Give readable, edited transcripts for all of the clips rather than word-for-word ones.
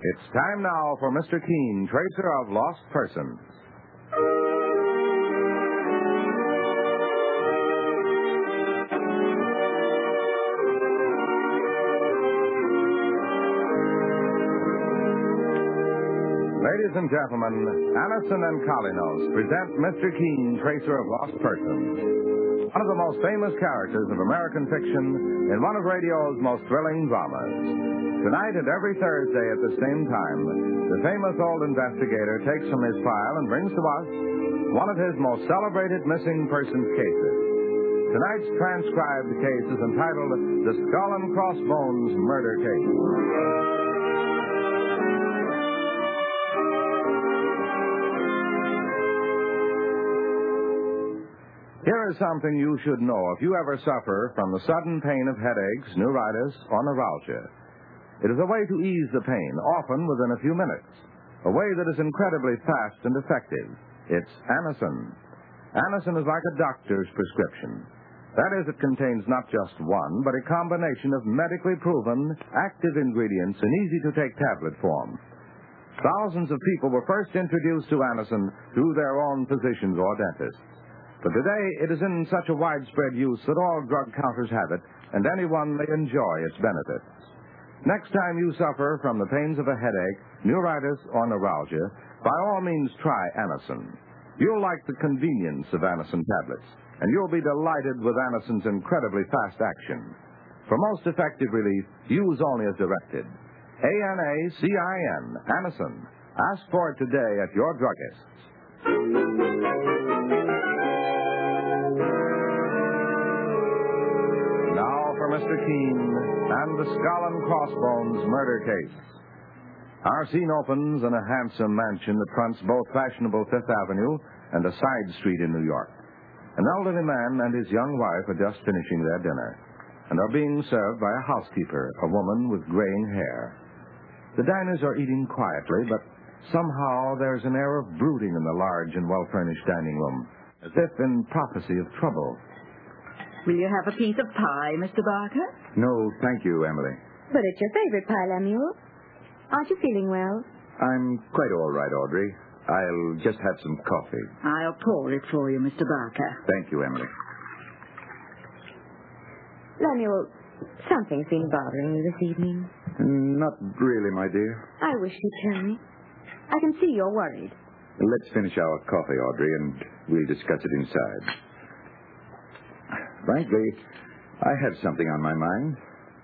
It's time now for Mr. Keene, Tracer of Lost Persons. Ladies and gentlemen, Anison and Collinos present Mr. Keene, Tracer of Lost Persons, one of the most famous characters of American fiction in one of radio's most thrilling dramas. Tonight and every Thursday at the same time, the famous old investigator takes from his file and brings to us one of his most celebrated missing persons cases. Tonight's transcribed case is entitled The Skull and Crossbones Murder Case. Here is something you should know if you ever suffer from the sudden pain of headaches, neuritis, or neuralgia. It is a way to ease the pain, often within a few minutes. A way that is incredibly fast and effective. It's Anison. Anison is like a doctor's prescription. That is, it contains not just one, but a combination of medically proven, active ingredients in easy-to-take tablet form. Thousands of people were first introduced to Anison through their own physicians or dentists. But today, it is in such a widespread use that all drug counters have it, and anyone may enjoy its benefits. Next time you suffer from the pains of a headache, neuritis, or neuralgia, by all means try Anison. You'll like the convenience of Anison tablets, and you'll be delighted with Anison's incredibly fast action. For most effective relief, use only as directed. A-N-A-C-I-N, Anison. Ask for it today at your druggist's. Now for Mr. Keene and the Skull and Crossbones Murder Case. Our scene opens in a handsome mansion that fronts both fashionable Fifth Avenue and a side street in New York. An elderly man and his young wife are just finishing their dinner and are being served by a housekeeper, a woman with graying hair. The diners are eating quietly, but somehow there's an air of brooding in the large and well-furnished dining room, as if in prophecy of trouble. Will you have a piece of pie, Mr. Barker? No, thank you, Emily. But it's your favorite pie, Lemuel. Aren't you feeling well? I'm quite all right, Audrey. I'll just have some coffee. I'll pour it for you, Mr. Barker. Thank you, Emily. Lemuel, something's been bothering you this evening. Not really, my dear. I wish you'd tell me. I can see you're worried. Let's finish our coffee, Audrey, and we'll discuss it inside. Frankly, I have something on my mind.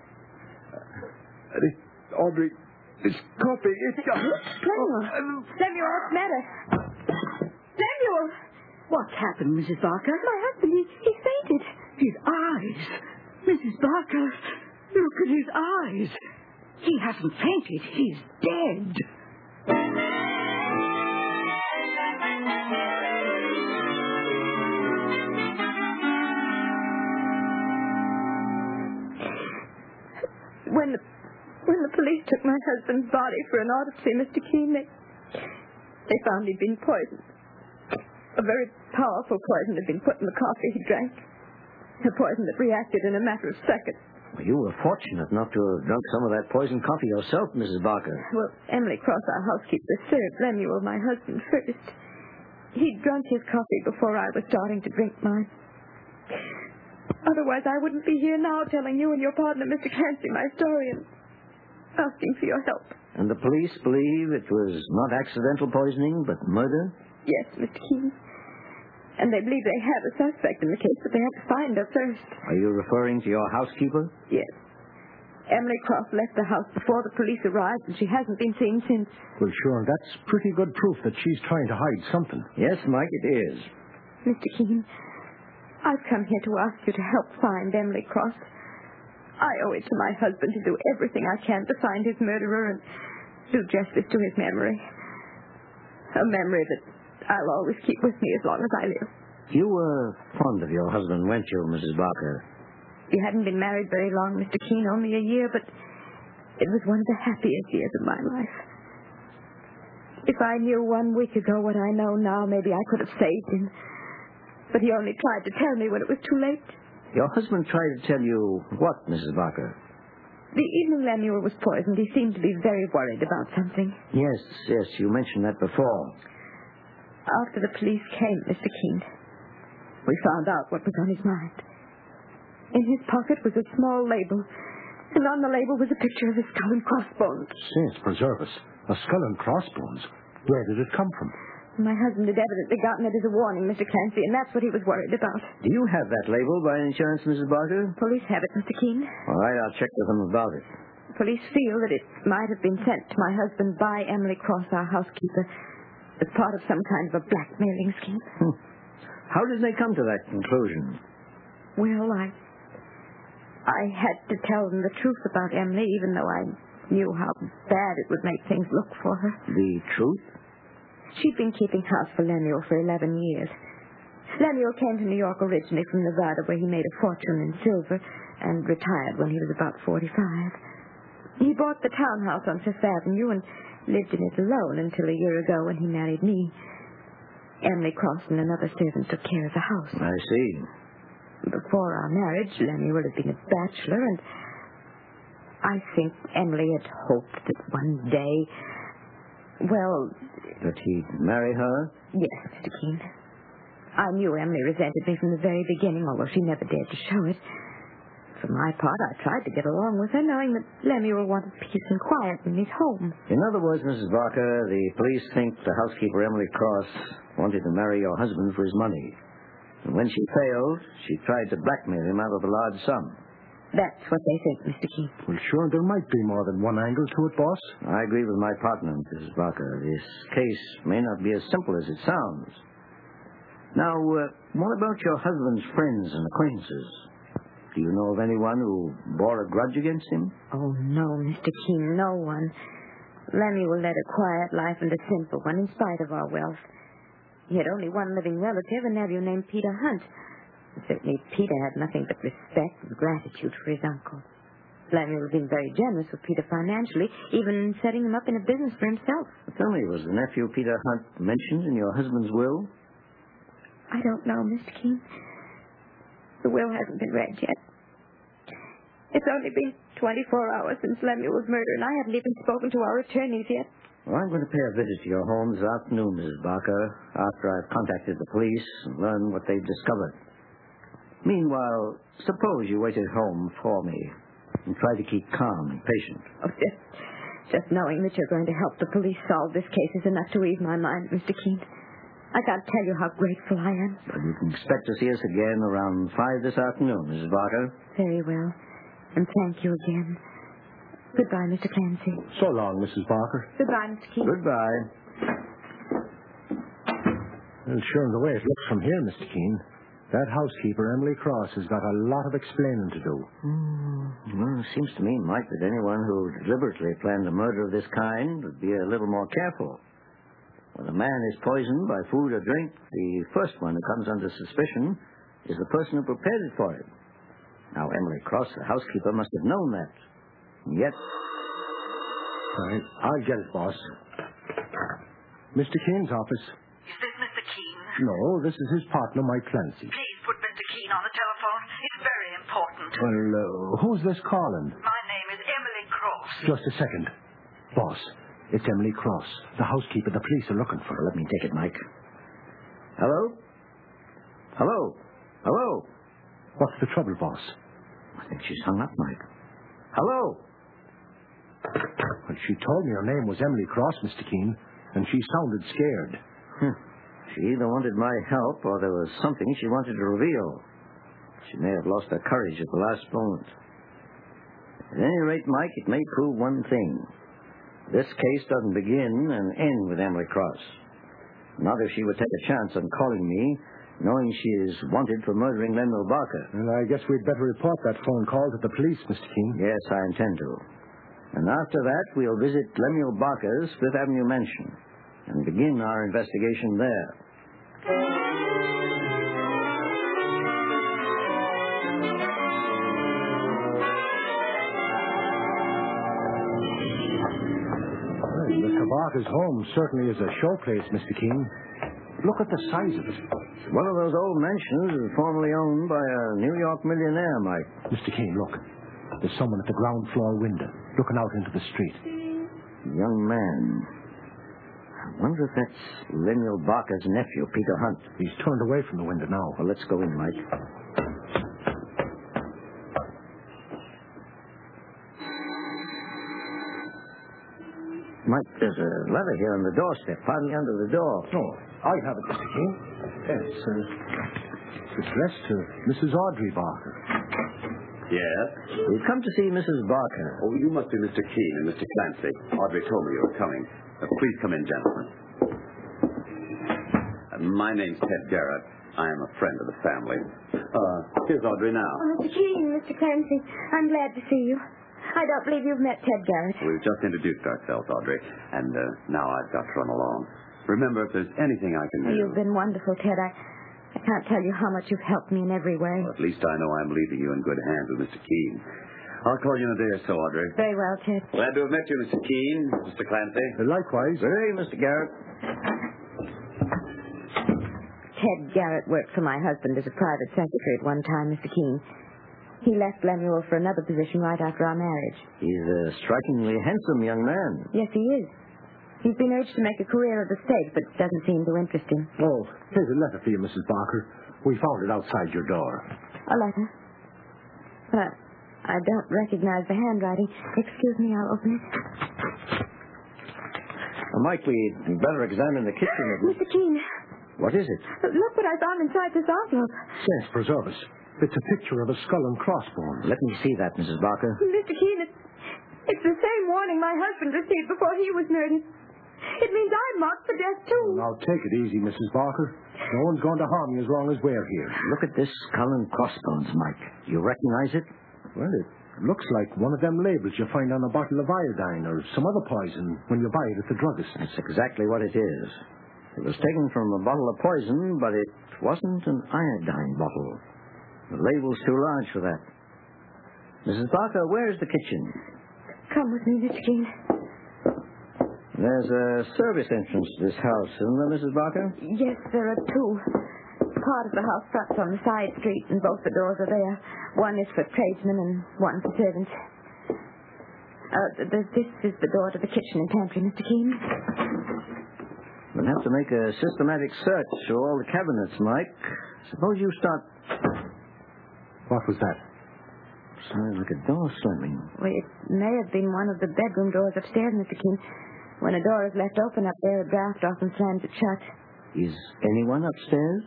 Audrey, this coffee, it's... Lemuel! Lemuel, what's the matter? Lemuel! What's happened, Mrs. Barker? My husband, he fainted. His eyes. Mrs. Barker, look at his eyes. He hasn't fainted. He's dead. When the police took my husband's body for an autopsy, Mr. Keene, they found he'd been poisoned. A very powerful poison had been put in the coffee he drank. A poison that reacted in a matter of seconds. Well, you were fortunate not to have drunk some of that poisoned coffee yourself, Mrs. Barker. Well, Emily Cross, our housekeeper, served Lemuel, my husband, first. He'd drunk his coffee before I was starting to drink mine. Otherwise, I wouldn't be here now telling you and your partner, Mr. Clancy, my story and asking for your help. And the police believe it was not accidental poisoning, but murder? Yes, Mr. Keene. And they believe they have a suspect in the case, but they have to find her first. Are you referring to your housekeeper? Yes. Emily Croft left the house before the police arrived, and she hasn't been seen since. Well, sure, that's pretty good proof that she's trying to hide something. Yes, Mike, it is. Mr. Keene, I've come here to ask you to help find Emily Croft. I owe it to my husband to do everything I can to find his murderer and do justice to his memory. A memory that I'll always keep with me as long as I live. You were fond of your husband, weren't you, Mrs. Barker? We hadn't been married very long, Mr. Keene, only a year, but it was one of the happiest years of my life. If I knew 1 week ago what I know now, maybe I could have saved him. But he only tried to tell me when it was too late. Your husband tried to tell you what, Mrs. Barker? The evening Lemuel was poisoned, he seemed to be very worried about something. Yes, you mentioned that before. After the police came, Mr. Keene, we found out what was on his mind. In his pocket was a small label, and on the label was a picture of a skull and crossbones. Saints preserve us. A skull and crossbones. Where did it come from? My husband had evidently gotten it as a warning, Mr. Clancy, and that's what he was worried about. Do you have that label by any chance, Mrs. Barker? Police have it, Mr. Keene. All right, I'll check with them about it. Police feel that it might have been sent to my husband by Emily Cross, our housekeeper, as part of some kind of a blackmailing scheme. How did they come to that conclusion? Well, I had to tell them the truth about Emily, even though I knew how bad it would make things look for her. The truth? She'd been keeping house for Lemuel for 11 years. Lemuel came to New York originally from Nevada, where he made a fortune in silver and retired when he was about 45. He bought the townhouse on Fifth Avenue and lived in it alone until a year ago when he married me. Emily Cross and another servant took care of the house. I see. Before our marriage, Lemuel had been a bachelor, and I think Emily had hoped that one day, well... That he'd marry her? Yes, Mr. Keene. I knew Emily resented me from the very beginning, although she never dared to show it. For my part, I tried to get along with her, knowing that Lemuel wanted peace and quiet in his home. In other words, Mrs. Barker, the police think the housekeeper, Emily Cross, wanted to marry your husband for his money. And when she failed, she tried to blackmail him out of a large sum. That's what they think, Mr. Keene. Well, sure, there might be more than one angle to it, boss. I agree with my partner, Mrs. Barker. This case may not be as simple as it sounds. Now, what about your husband's friends and acquaintances? Do you know of anyone who bore a grudge against him? Oh, no, Mr. Keene, no one. Lemuel led a quiet life and a simple one in spite of our wealth. He had only one living relative, a nephew named Peter Hunt. Certainly, Peter had nothing but respect and gratitude for his uncle. Lemuel had been very generous with Peter financially, even setting him up in a business for himself. Tell me, was the nephew Peter Hunt mentioned in your husband's will? I don't know, Mr. Keene. The will hasn't been read yet. It's only been 24 hours since Lemuel was murdered, and I haven't even spoken to our attorneys yet. Well, I'm going to pay a visit to your home this afternoon, Mrs. Barker, after I've contacted the police and learned what they've discovered. Meanwhile, suppose you wait at home for me and try to keep calm and patient. Oh, just knowing that you're going to help the police solve this case is enough to ease my mind, Mr. Keene. I can't tell you how grateful I am. Well, you can expect to see us again around 5 this afternoon, Mrs. Barker. Very well. And thank you again. Goodbye, Mr. Clancy. So long, Mrs. Barker. Goodbye, Mr. Keene. Goodbye. Well, sure, the way it looks from here, Mr. Keene, that housekeeper, Emily Cross, has got a lot of explaining to do. Well, it seems to me, Mike, that anyone who deliberately planned a murder of this kind would be a little more careful. When a man is poisoned by food or drink, the first one who comes under suspicion is the person who prepared it for him. Now, Emily Cross, the housekeeper, must have known that. And yet... Right, I'll get it, boss. Mr. Keene's office. Is this Mr. Keene? No, this is his partner, Mike Clancy. Please put Mr. Keene on the telephone. It's very important. Well, who's this calling? My name is Emily Cross. Just a second. Boss, it's Emily Cross, the housekeeper the police are looking for. Let me take it, Mike. Hello? Hello? Hello? What's the trouble, boss? I think she's hung up, Mike. Hello? Well, she told me her name was Emily Cross, Mr. Keene, and she sounded scared. She either wanted my help or there was something she wanted to reveal. She may have lost her courage at the last moment. At any rate, Mike, it may prove one thing. This case doesn't begin and end with Emily Cross. Not if she would take a chance on calling me, knowing she is wanted for murdering Lemuel Barker. Well, I guess we'd better report that phone call to the police, Mr. Keene. Yes, I intend to. And after that, we'll visit Lemuel Barker's Fifth Avenue mansion and begin our investigation there. Well, Mr. Barker's home certainly is a showplace, Mr. Keene. Look at the size of it. One of those old mansions is formerly owned by a New York millionaire, Mike. Mr. Keene, look. There's someone at the ground floor window, looking out into the street. Young man. I wonder if that's Lemuel Barker's nephew, Peter Hunt. He's turned away from the window now. Well, let's go in, Mike. Mike, there's a letter here on the doorstep, partly under the door. Oh, I have it, Mr. Keene. It's addressed to Mrs. Audrey Barker. Yes? We've come to see Mrs. Barker. Oh, you must be Mr. Keene and Mr. Clancy. Audrey told me you were coming. Please come in, gentlemen. My name's Ted Garrett. I am a friend of the family. Here's Audrey now. Oh, Mr. Keene, Mr. Clancy, I'm glad to see you. I don't believe you've met Ted Garrett. We've just introduced ourselves, Audrey, and now I've got to run along. Remember, if there's anything I can do... You've been wonderful, Ted. I can't tell you how much you've helped me in every way. Well, at least I know I'm leaving you in good hands with Mr. Keene. I'll call you in a day or so, Audrey. Very well, Ted. Glad to have met you, Mr. Keene, Mr. Clancy. Likewise. Hey, Mr. Garrett. Ted Garrett worked for my husband as a private secretary at one time, Mr. Keene. He left Lemuel for another position right after our marriage. He's a strikingly handsome young man. Yes, he is. He's been urged to make a career of the state, but it doesn't seem to interest him. Oh, here's a letter for you, Mrs. Barker. We found it outside your door. A letter? But I don't recognize the handwriting. Excuse me, I'll open it. Mike, we'd better examine the kitchen. Mr. Keene. What is it? Look what I found inside this envelope. Yes, preserve us. It's a picture of a skull and crossbones. Let me see that, Mrs. Barker. Mr. Keene, it's the same warning my husband received before he was murdered. It means I'm marked for death, too. Now, take it easy, Mrs. Barker. No one's going to harm you as long as we're here. Look at this skull and crossbones, Mike. You recognize it? Well, it looks like one of them labels you find on a bottle of iodine or some other poison when you buy it at the druggist. That's exactly what it is. It was taken from a bottle of poison, but it wasn't an iodine bottle. The label's too large for that. Mrs. Barker, where's the kitchen? Come with me, Mr. Keene. There's a service entrance to this house, isn't there, Mrs. Barker? Yes, there are two. Part of the house fronts on the side street, and both the doors are there. One is for tradesmen and one for servants. This is the door to the kitchen and pantry, Mr. Keene. We'll have to make a systematic search through all the cabinets, Mike. Suppose you start... What was that? Sounds like a door slamming. Well, it may have been one of the bedroom doors upstairs, Mr. Keene. When a door is left open up there, a draft often slams it shut. Is anyone upstairs?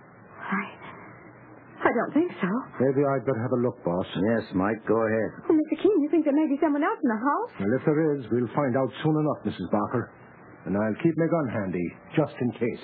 I don't think so. Maybe I'd better have a look, boss. Yes, Mike, go ahead. Oh, Mr. Keene, you think there may be someone else in the house? Well, if there is, we'll find out soon enough, Mrs. Barker. And I'll keep my gun handy, just in case.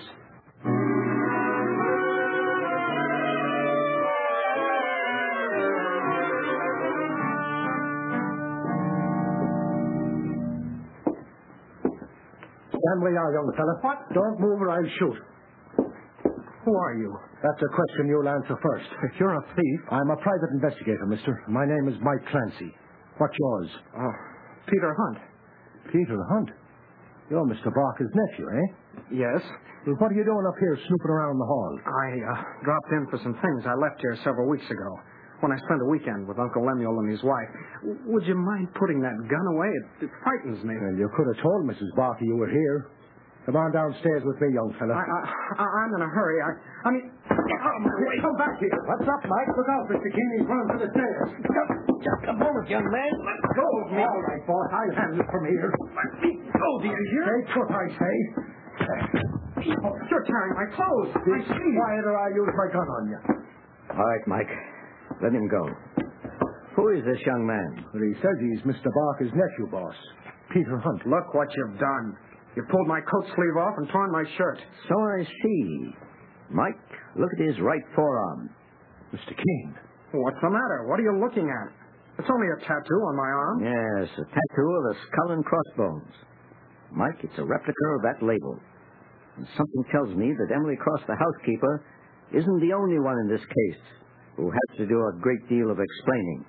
Stand where you are, young fella. What? Don't move or I'll shoot. Who are you? That's a question you'll answer first. If you're a thief... I'm a private investigator, mister. My name is Mike Clancy. What's yours? Peter Hunt. Peter Hunt? You're Mr. Barker's nephew, eh? Yes. Well, what are you doing up here snooping around the hall? I dropped in for some things. I left here several weeks ago when I spent a weekend with Uncle Lemuel and his wife. Would you mind putting that gun away? It frightens me. Well, you could have told Mrs. Barker you were here. Come on downstairs with me, young fella. I'm in a hurry. I mean... Oh, my, come back here. What's up, Mike? Look out, Mr. Keene. He's running for the stairs. Just a moment, young man. Let go of me. All right, boss. I'll handle it from here. Let me go, do you hear? Stay put, I say. Oh, you're tearing my clothes. I see. Quiet or I'll use my gun on you. All right, Mike. Let him go. Who is this young man? Well, he says he's Mr. Barker's nephew, boss. Peter Hunt. Look what you've done. You pulled my coat sleeve off and torn my shirt. So I see. Mike, look at his right forearm. Mr. Keene. What's the matter? What are you looking at? It's only a tattoo on my arm. Yes, a tattoo of a skull and crossbones. Mike, it's a replica of that label. And something tells me that Emily Cross, the housekeeper, isn't the only one in this case who has to do a great deal of explaining.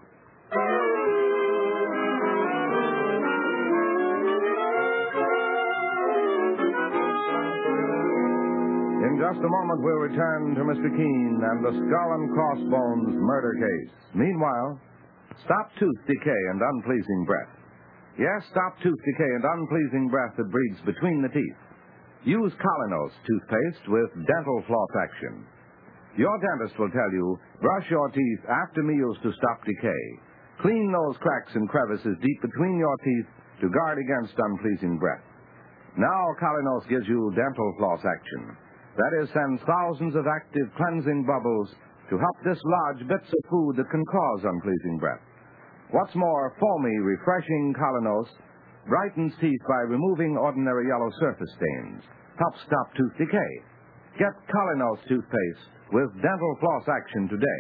In just a moment, we'll return to Mr. Keene and the Skull and Crossbones murder case. Meanwhile... Stop tooth decay and unpleasing breath. Yes, stop tooth decay and unpleasing breath that breeds between the teeth. Use Colinos toothpaste with dental floss action. Your dentist will tell you, brush your teeth after meals to stop decay. Clean those cracks and crevices deep between your teeth to guard against unpleasing breath. Now Colinos gives you dental floss action. That is, sends thousands of active cleansing bubbles to help dislodge bits of food that can cause unpleasing breath. What's more, foamy, refreshing Colinos brightens teeth by removing ordinary yellow surface stains. Helps stop tooth decay. Get Colinos toothpaste with dental floss action today.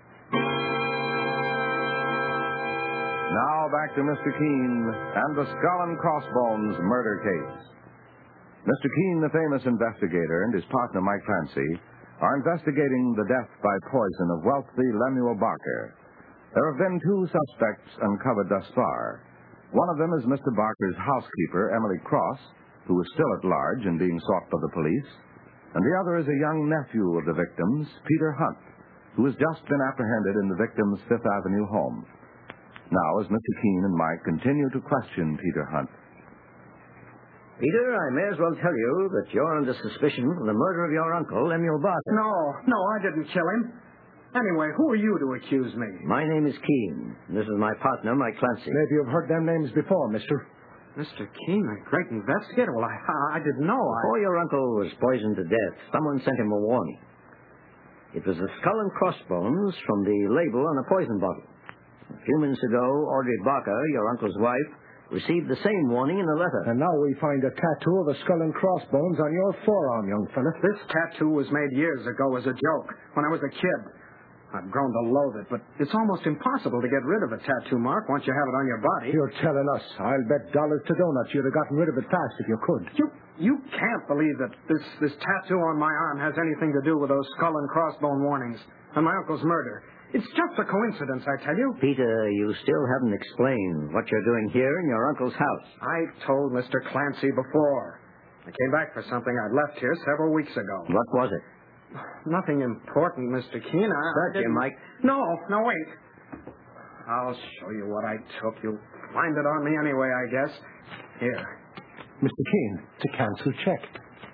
Now back to Mr. Keene and the Skull and Crossbones murder case. Mr. Keene, the famous investigator, and his partner, Mike Clancy, are investigating the death by poison of wealthy Lemuel Barker. There have been 2 suspects uncovered thus far. One of them is Mr. Barker's housekeeper, Emily Cross, who is still at large and being sought by the police. And the other is a young nephew of the victims, Peter Hunt, who has just been apprehended in the victim's Fifth Avenue home. Now, as Mr. Keene and Mike continue to question Peter Hunt. Peter, I may as well tell you that you're under suspicion for the murder of your uncle, Lemuel Barker. No, I didn't kill him. Anyway, who are you to accuse me? My name is Keene. This is my partner, Mike Clancy. Maybe you've heard them names before, mister. Mr. Keene, a great investigator? Well, I didn't know. Before your uncle was poisoned to death, someone sent him a warning. It was a skull and crossbones from the label on a poison bottle. A few minutes ago, Audrey Barker, your uncle's wife, received the same warning in a letter. And now we find a tattoo of a skull and crossbones on your forearm, young fella. This tattoo was made years ago as a joke, when I was a kid. I've grown to loathe it, but it's almost impossible to get rid of a tattoo mark once you have it on your body. You're telling us. I'll bet dollars to donuts you'd have gotten rid of it fast if you could. You can't believe that this tattoo on my arm has anything to do with those skull and crossbone warnings and my uncle's murder. It's just a coincidence, I tell you. Peter, you still haven't explained what you're doing here in your uncle's house. I told Mr. Clancy before. I came back for something I'd left here several weeks ago. What was it? Nothing important, Mr. Keene. Search him, Mike. No, wait. I'll show you what I took. You'll find it on me anyway, I guess. Here. Mr. Keene, it's a canceled check.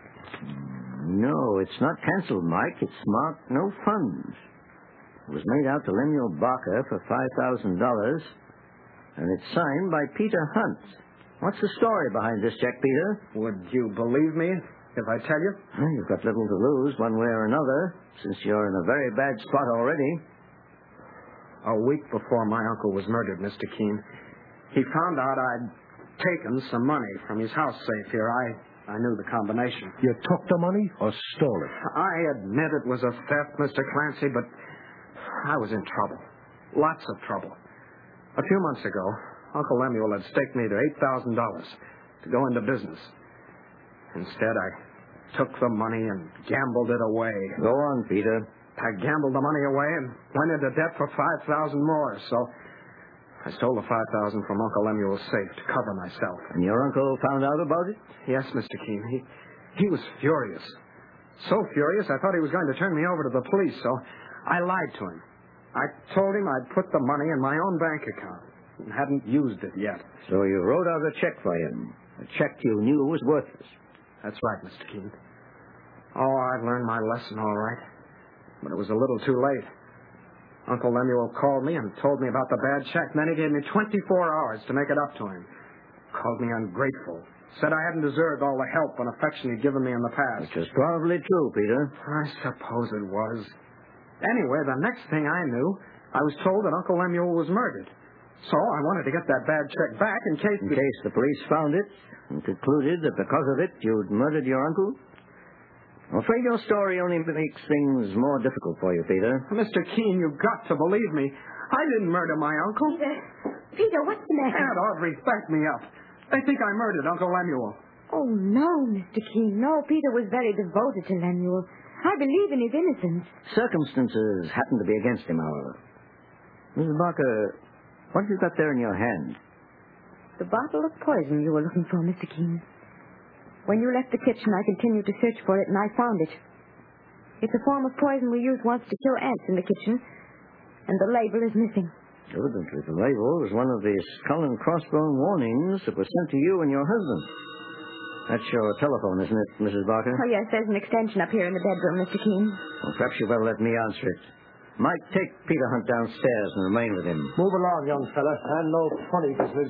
No, it's not canceled, Mike. It's marked no funds. It was made out to Lemuel Barker for $5,000, and it's signed by Peter Hunt. What's the story behind this check, Peter? Would you believe me if I tell you? Well, you've got little to lose one way or another, since you're in a very bad spot already. A week before my uncle was murdered, Mr. Keene, he found out I'd taken some money from his house safe here. I knew the combination. You took the money or stole it? I admit it was a theft, Mr. Clancy, but I was in trouble. Lots of trouble. A few months ago, Uncle Lemuel had staked me to $8,000 to go into business. Instead, I took the money and gambled it away. Go on, Peter. I gambled the money away and went into debt for $5,000 more, so I stole the $5,000 from Uncle Lemuel's safe to cover myself. And your uncle found out about it? Yes, Mr. Keene. He was furious. So furious, I thought he was going to turn me over to the police, so I lied to him. I told him I'd put the money in my own bank account and hadn't used it yet. So you wrote out a check for him, a check you knew was worthless. That's right, Mr. Keene. Oh, I've learned my lesson all right, but it was a little too late. Uncle Lemuel called me and told me about the bad check, and then he gave me 24 hours to make it up to him. Called me ungrateful. Said I hadn't deserved all the help and affection he'd given me in the past. Which is probably true, Peter. I suppose it was. Anyway, the next thing I knew, I was told that Uncle Lemuel was murdered. So I wanted to get that bad check back in case the police found it and concluded that because of it you'd murdered your uncle? I'm afraid your story only makes things more difficult for you, Peter. Mr. Keene, you've got to believe me. I didn't murder my uncle. Peter, what's the matter? Aunt Audrey backed me up. They think I murdered Uncle Lemuel. Oh, no, Mr. Keene. No, Peter was very devoted to Lemuel. I believe in his innocence. Circumstances happen to be against him, however. Mrs. Barker, what have you got there in your hand? The bottle of poison you were looking for, Mr. Keene. When you left the kitchen, I continued to search for it, and I found it. It's a form of poison we used once to kill ants in the kitchen, and the label is missing. Evidently, the label was one of the skull and crossbone warnings that was sent to you and your husband. That's your telephone, isn't it, Mrs. Barker? Oh, yes, there's an extension up here in the bedroom, Mr. Keene. Well, perhaps you better let me answer it. Mike, take Peter Hunt downstairs and remain with him. Move along, young fella, and no funny business.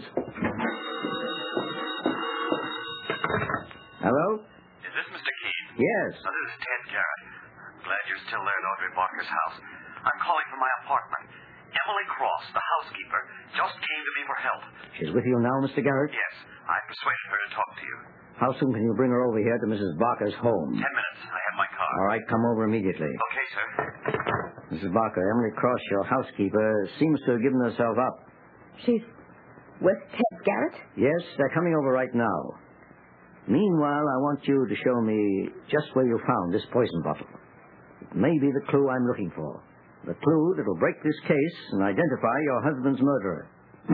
Hello? Is this Mr. Keene? Yes. This is Ted Garrett. I'm glad you're still there at Audrey Barker's house. I'm calling from my apartment. Emily Cross, the housekeeper, just came to me for help. She's with you now, Mr. Garrett? Yes, I persuaded her to talk to you. How soon can you bring her over here to Mrs. Barker's home? 10 minutes. I have my car. All right, come over immediately. Okay, sir. Mrs. Barker, Emily Cross, your housekeeper, seems to have given herself up. She's with Ted Garrett? Yes, they're coming over right now. Meanwhile, I want you to show me just where you found this poison bottle. It may be the clue I'm looking for. The clue that will break this case and identify your husband's murderer.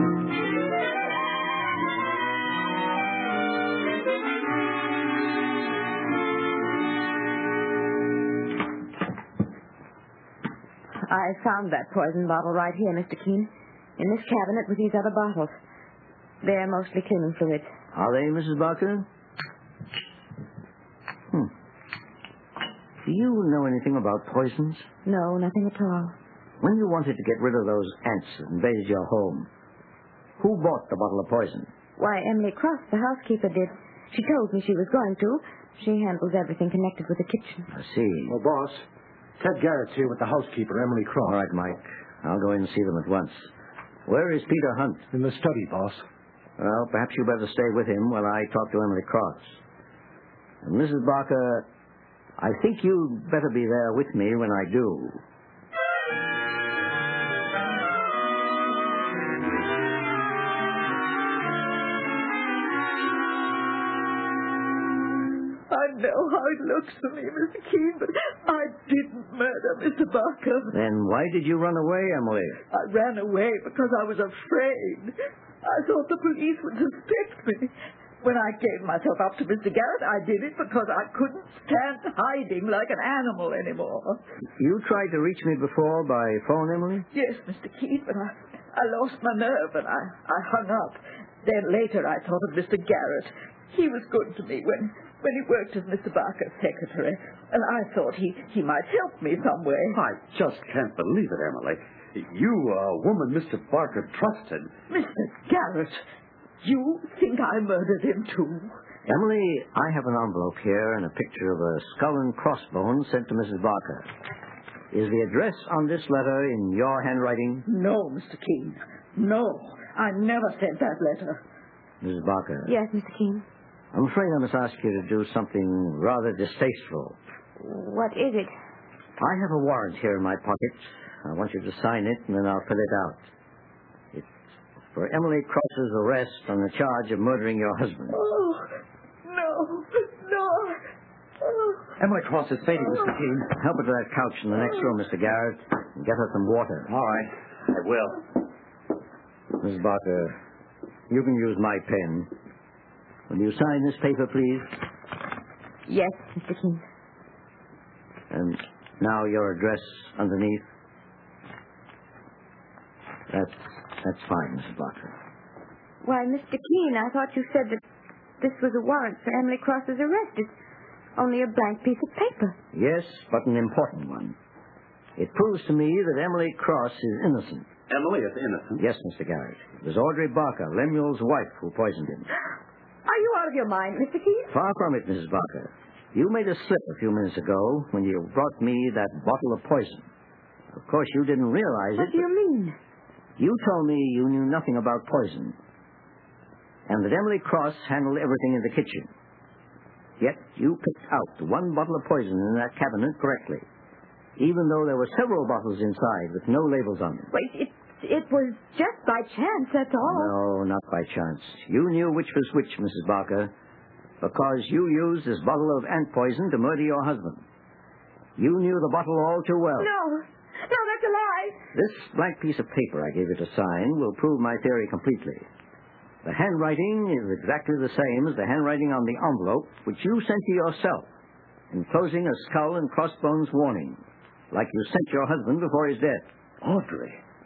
I found that poison bottle right here, Mr. Keene. In this cabinet with these other bottles. They're mostly cleaning fluids. Are they, Mrs. Barker? Do you know anything about poisons? No, nothing at all. When you wanted to get rid of those ants that invaded your home, who bought the bottle of poison? Why, Emily Cross, the housekeeper, did. She told me she was going to. She handles everything connected with the kitchen. I see. Well, boss, Ted Garrett's here with the housekeeper, Emily Cross. All right, Mike. I'll go in and see them at once. Where is Peter Hunt? In the study, boss. Well, perhaps you better stay with him while I talk to Emily Cross. And Mrs. Barker, I think you'd better be there with me when I do. I know how it looks to me, Mr. Keene, but I didn't murder Mr. Barker. Then why did you run away, Emily? I ran away because I was afraid. I thought the police would suspect me. When I gave myself up to Mr. Garrett, I did it because I couldn't stand hiding like an animal anymore. You tried to reach me before by phone, Emily? Yes, Mr. Keene, but I lost my nerve and I hung up. Then later I thought of Mr. Garrett. He was good to me when he worked as Mr. Barker's secretary, and I thought he might help me some way. I just can't believe it, Emily. You, a woman Mr. Barker trusted. Mr. Garrett, you think I murdered him too? Emily, I have an envelope here and a picture of a skull and crossbones sent to Mrs. Barker. Is the address on this letter in your handwriting? No, Mr. Keene. No, I never sent that letter. Mrs. Barker? Yes, Mr. Keene. I'm afraid I must ask you to do something rather distasteful. What is it? I have a warrant here in my pocket. I want you to sign it, and then I'll fill it out. It's for Emily Cross's arrest on the charge of murdering your husband. Oh, no. Oh. Emily Cross is fading, Mr. Keene. Help her to that couch in the next room, Mr. Garrett, and get her some water. All right, I will. Mrs. Barker, you can use my pen. Will you sign this paper, please? Yes, Mr. Keene. And now your address underneath. That's fine, Mrs. Barker. Why, Mr. Keene, I thought you said that this was a warrant for Emily Cross's arrest. It's only a blank piece of paper. Yes, but an important one. It proves to me that Emily Cross is innocent. Emily is innocent? Yes, Mr. Garrett. It was Audrey Barker, Lemuel's wife, who poisoned him. Are you out of your mind, Mr. Keene? Far from it, Mrs. Barker. You made a slip a few minutes ago when you brought me that bottle of poison. Of course, you didn't realize What do you mean? You told me you knew nothing about poison, and that Emily Cross handled everything in the kitchen. Yet you picked out the one bottle of poison in that cabinet correctly, even though there were several bottles inside with no labels on them. Wait, it was just by chance, that's all. No, not by chance. You knew which was which, Mrs. Barker, because you used this bottle of ant poison to murder your husband. You knew the bottle all too well. No, that's a lie. This blank piece of paper I gave you to sign will prove my theory completely. The handwriting is exactly the same as the handwriting on the envelope which you sent to yourself, enclosing a skull and crossbones warning, like you sent your husband before his death. Audrey.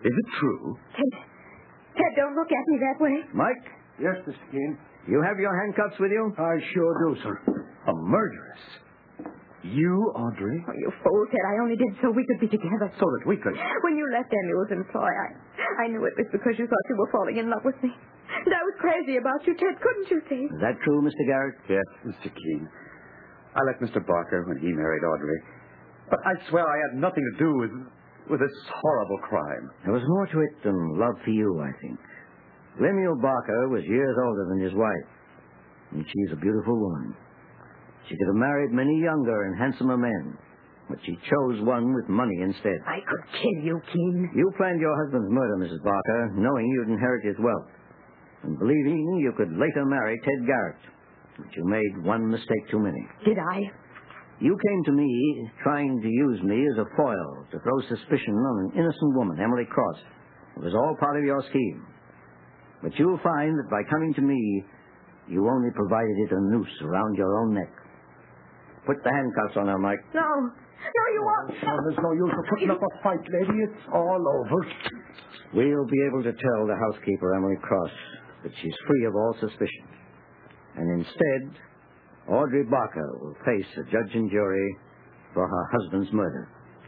Is it true? Ted, don't look at me that way. Mike, Yes, Mr. Keene. you have your handcuffs with you? I sure do, sir. A murderess? You, Audrey? Oh, you fool, Ted. I only did so we could be together. So that we could... When you left Lemuel's employ, I knew it was because you thought you were falling in love with me. And I was crazy about you, Ted. Couldn't you see? Is that true, Mr. Garrett? Yes, Mr. Keene. I left Mr. Barker when he married Audrey. But I swear I had nothing to do with this horrible crime. There was more to it than love for you, I think. Lemuel Barker was years older than his wife, and she's a beautiful woman. She could have married many younger and handsomer men, but she chose one with money instead. I could kill you, Keene. You planned your husband's murder, Mrs. Barker, knowing you'd inherit his wealth, and believing you could later marry Ted Garrett. But you made one mistake too many. Did I? You came to me trying to use me as a foil to throw suspicion on an innocent woman, Emily Cross. It was all part of your scheme. But you'll find that by coming to me, you only provided it a noose around your own neck. Put the handcuffs on her, Mike. No. No, you won't. Son, there's no use of putting up a fight, lady. It's all over. We'll be able to tell the housekeeper, Emily Cross, that she's free of all suspicion. And instead, Audrey Barker will face a judge and jury for her husband's murder.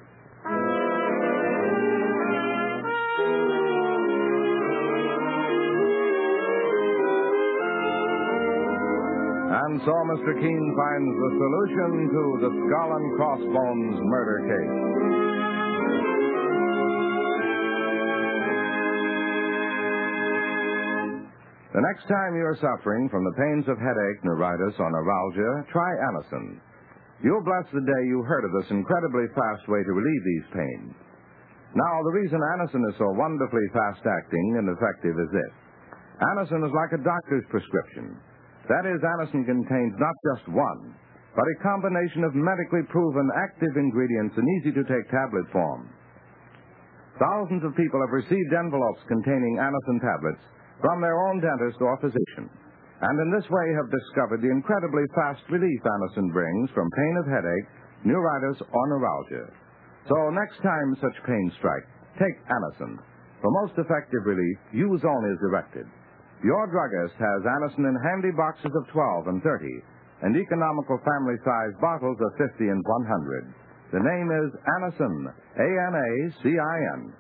And so Mr. Keene finds the solution to the Skull and Crossbones murder case. The next time you're suffering from the pains of headache, neuritis, or neuralgia, try Anacin. You'll bless the day you heard of this incredibly fast way to relieve these pains. Now, the reason Anacin is so wonderfully fast-acting and effective is this. Anacin is like a doctor's prescription. That is, Anacin contains not just one, but a combination of medically proven active ingredients in easy-to-take tablet form. Thousands of people have received envelopes containing Anacin tablets from their own dentist or physician, and in this way have discovered the incredibly fast relief Anacin brings from pain of headache, neuritis, or neuralgia. So next time such pains strike, take Anacin. For most effective relief, use only as directed. Your druggist has Anacin in handy boxes of 12 and 30, and economical family-sized bottles of 50 and 100. The name is Anacin, A-N-A-C-I-N.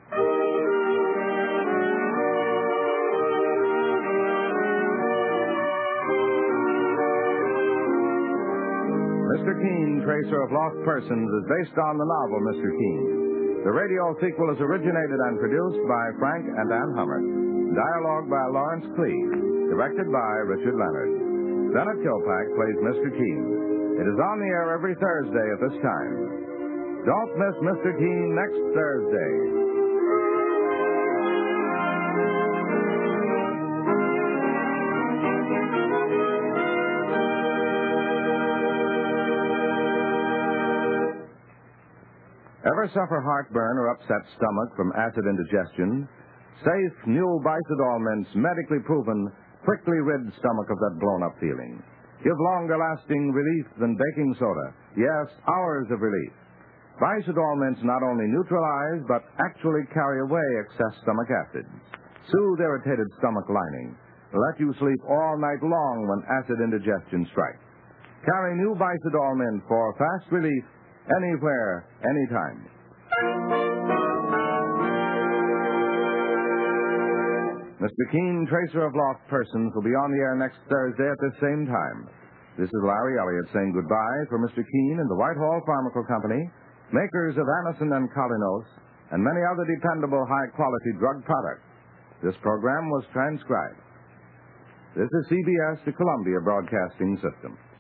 Mr. Keene, Tracer of Lost Persons, is based on the novel Mr. Keene. The radio sequel is originated and produced by Frank and Ann Hummert. Dialogue by Lawrence Klee. Directed by Richard Leonard. Bennett Kilpack plays Mr. Keene. It is on the air every Thursday at this time. Don't miss Mr. Keene next Thursday. Ever suffer heartburn or upset stomach from acid indigestion? Safe new Bicidol Mints, medically proven, quickly rid stomach of that blown-up feeling. Give longer-lasting relief than baking soda. Yes, hours of relief. Bicidol Mints not only neutralize, but actually carry away excess stomach acids. Soothe irritated stomach lining. Let you sleep all night long when acid indigestion strikes. Carry new Bicidol Mint for fast relief anywhere, anytime. Mr. Keene, Tracer of Lost Persons, will be on the air next Thursday at this same time. This is Larry Elliott saying goodbye for Mr. Keene and the Whitehall Pharmaceutical Company, makers of Anacin and Colinos, and many other dependable high-quality drug products. This program was transcribed. This is CBS, the Columbia Broadcasting System.